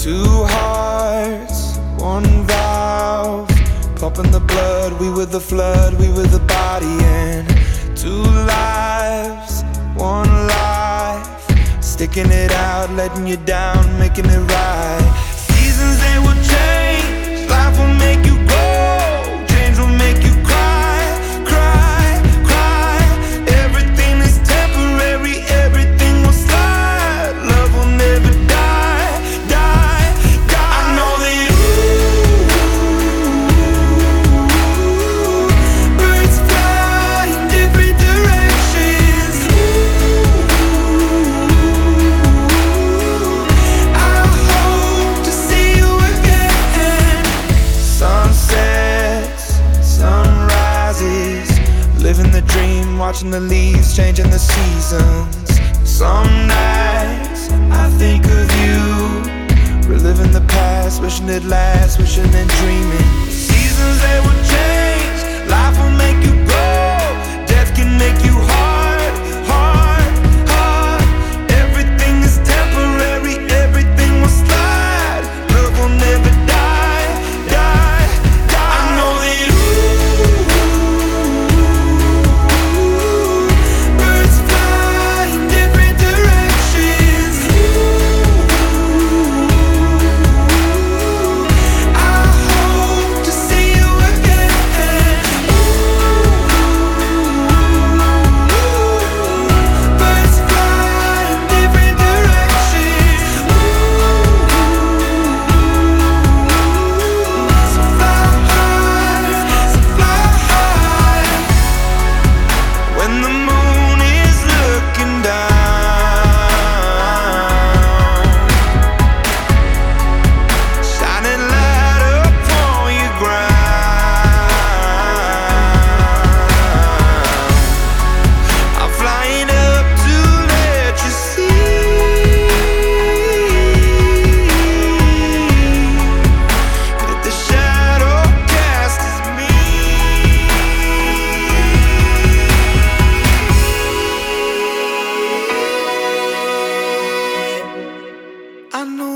Two hearts, one valve, pumping the blood. We were the flood, we were the body. And two lives, one life, sticking it out, letting you down, making it right. Seasons, they will change, life will make you grow, change will make you cry, cry, cry. Everything is temporary, everything will slide. Love will never die, die, die. I know that birds fly in different directions. I hope to see you again. Sunsets, sunrises, living the dream, watching the leaves, changing the seasons. Some nights I think of you, reliving the past, wishing it lasts, wishing and dreaming. Seasons, they will change, life will make you grow, death can make you hard, hard, hard. Everything is temporary, everything will slide. Love will never die, die, die. I know that birds fly in different directions. I hope to see you again. Birds fly in different directions. So fly high, so fly high. When the moon is looking down, shining light upon your ground, I'm flying up to let you see that the shadow cast is me. I know